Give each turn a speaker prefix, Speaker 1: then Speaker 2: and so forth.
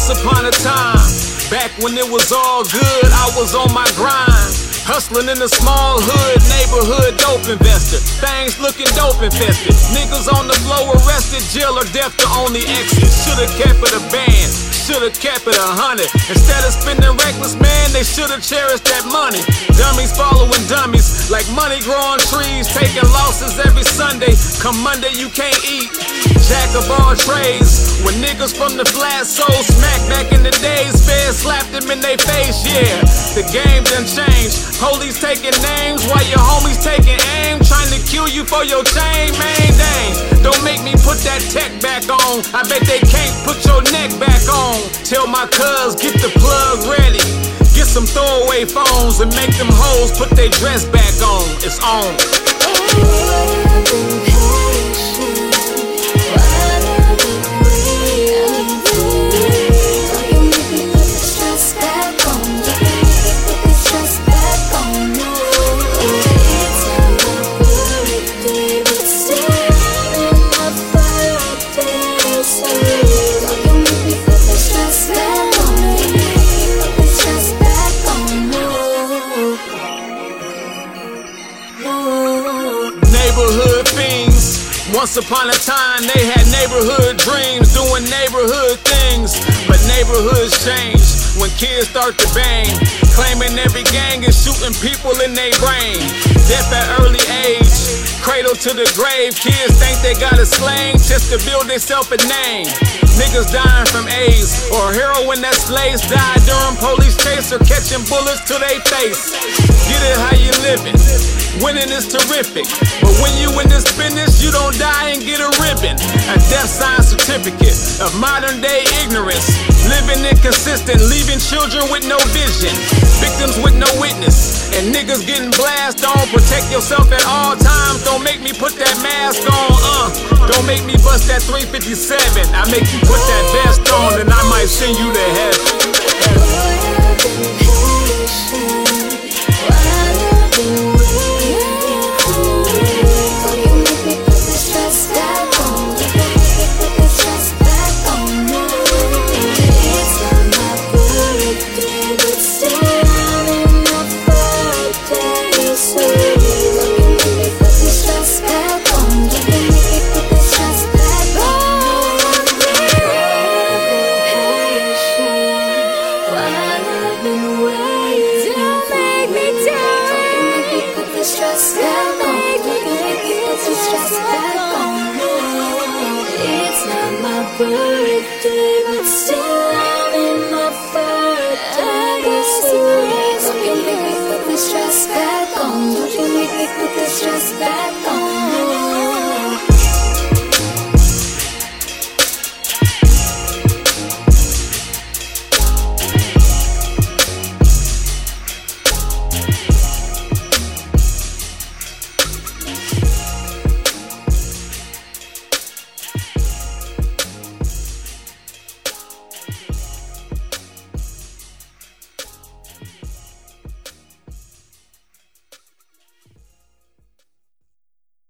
Speaker 1: upon a time, back when it was all good, I was on my grind. Hustling in a small hood, neighborhood dope investor. Things looking dope infested. Niggas on the floor arrested, jail or death the only exit. Should've kept it a band, should've kept it 100. Instead of spending reckless, man, they should've cherished that money. Dummies following dummies, like money growing trees. Taking losses every Sunday, come Monday you can't eat. Jack of all trades, when niggas from the flat soul smack back in the days. Feds slapped them in they face, yeah. The game done changed. Police taking names while your homies taking aim. Trying to kill you for your chain, man, dang. Don't make me put that tech back on. I bet they can't put your neck back on. Tell my cuz, get the plug ready. Get some throwaway phones and make them hoes put their dress back on. It's on. Neighborhood fiends. Once upon a time they had neighborhood dreams, doing neighborhood things. But neighborhoods change when kids start to bang, claiming every gang is shooting people in their brain. Death at early age, cradle to the grave. Kids think they got a slang just to build themselves a name. Niggas dying from AIDS or heroin that slaves die during police chase or catching bullets to their face. Get it how you living. Winning is terrific, but when you in this business, you don't die and get a ribbon. A death sign certificate of modern day ignorance. Living inconsistent, leaving children with no vision. Victims with no witness, and niggas getting blasted on. Protect yourself at all times, don't make me put that mask on. Don't make me bust that 357. I make you put that vest on, and I might send you to heaven.
Speaker 2: It's not my birthday, but still I'm in my birthday. So you make me put the stress back on.